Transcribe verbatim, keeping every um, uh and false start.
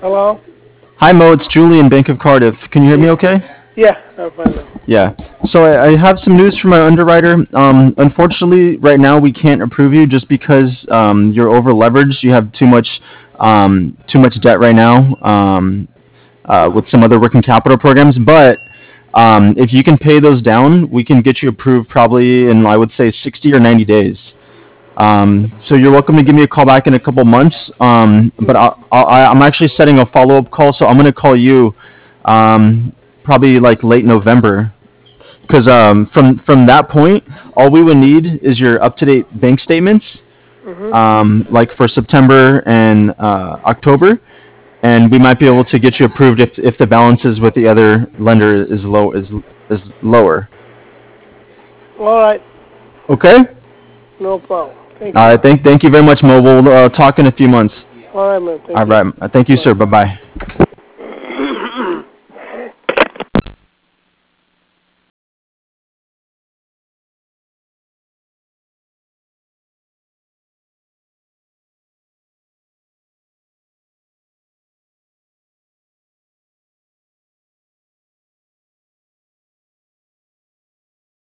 Hello? Hi Mo, it's Julian, Bank of Cardiff. Can you hear me okay? Yeah, I'm fine now. Yeah. So I, I have some news from my underwriter. Um, unfortunately, right now we can't approve you just because um, you're over leveraged. You have too much um, too much debt right now um, uh, with some other working capital programs. But um, if you can pay those down, we can get you approved probably in I would say sixty or ninety days. Um, so you're welcome to give me a call back in a couple months. Um, but Mm. I, I, I'm actually setting a follow up call, so I'm gonna call you um, probably like late November. Because um, from from that point, all we would need is your up to date bank statements, Mm-hmm. um, like for September and uh, October, and we might be able to get you approved if if the balances with the other lender is low is is lower. All right, Okay. no problem. Thank All you. right. Thank thank you very much, Mo. We'll uh, talk in a few months. All right, man. All Thank you. right. Thank you, Bye. sir. Bye bye.